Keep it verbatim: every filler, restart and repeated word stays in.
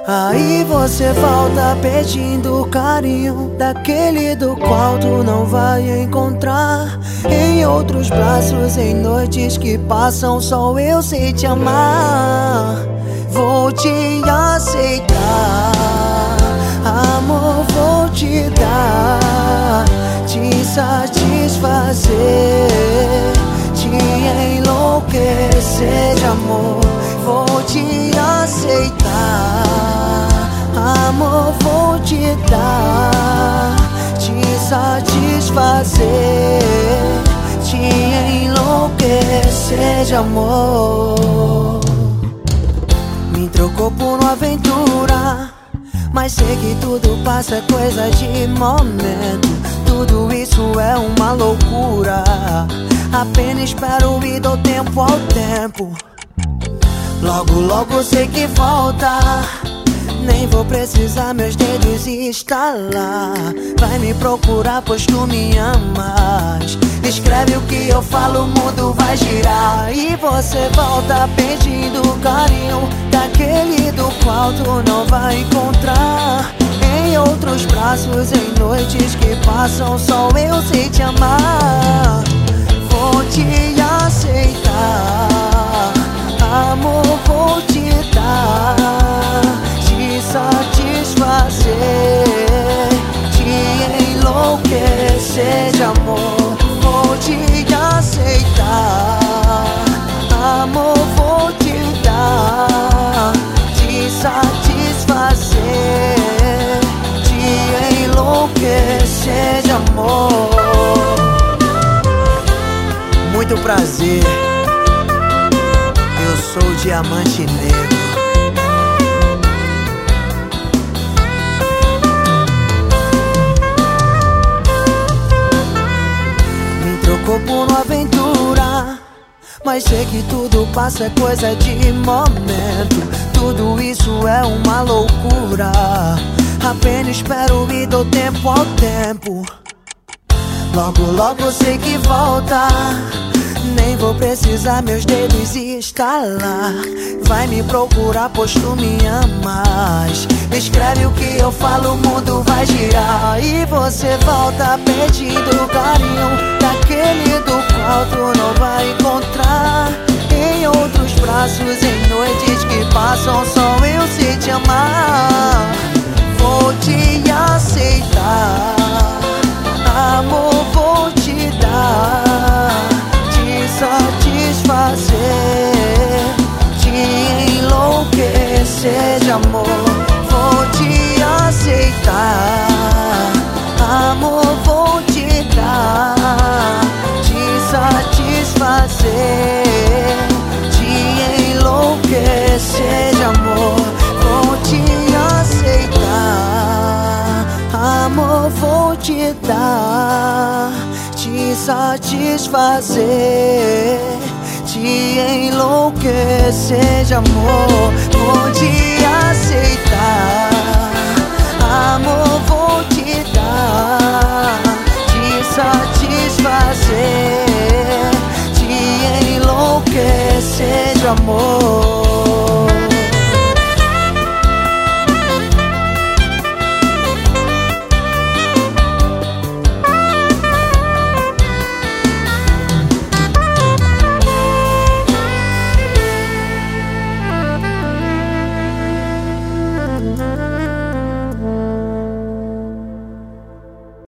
Aí você volta pedindo carinho, daquele do qual tu não vai encontrar em outros braços, em noites que passam, só eu sei te amar. Vou te aceitar, amor, vou te dar, te satisfazer, te enlouquecer de amor. Vou te aceitar, amor, vou te dar, te satisfazer, te enlouquecer de amor. Me trocou por uma aventura, mas sei que tudo passa, é coisa de momento. Tudo isso é uma loucura, apenas espero e dou tempo ao tempo. Logo, logo sei que volta, nem vou precisar meus dedos estalar. Vai me procurar pois tu me amas. Escreve o que eu falo, o mundo vai girar. E você volta pedindo carinho, daquele do qual tu não vai encontrar em outros braços, em noites que passam, só eu sei te amar. Vou te aceitar, amor, vou te dar, te satisfazer, te enlouquecer de amor. Vou te aceitar, amor, vou te dar, te satisfazer, te enlouquecer de amor. Muito prazer, eu sou o Diamante Negro. Me trocou por uma aventura, mas sei que tudo passa, é coisa de momento. Tudo isso é uma loucura, apenas espero e dou tempo ao tempo. Logo, logo sei que volta, nem vou precisar meus dedos estalar. Vai me procurar pois tu me amas. Escreve o que eu falo, o mundo vai girar. E você volta pedindo carinho, daquele do qual tu não vai encontrar em outros braços, em noites que passam, só eu sei te amar. Vou te aceitar, amor, vou te dar, te satisfazer, te enlouquecer de amor. Vou te aceitar, amor, vou te dar, te satisfazer, te enlouquecer de amor. Vou te aceitar, amor, vou te dar, te satisfazer, te enlouquecer de amor. Vou te aceitar, amor, vou te dar, te satisfazer, te enlouquecer de amor.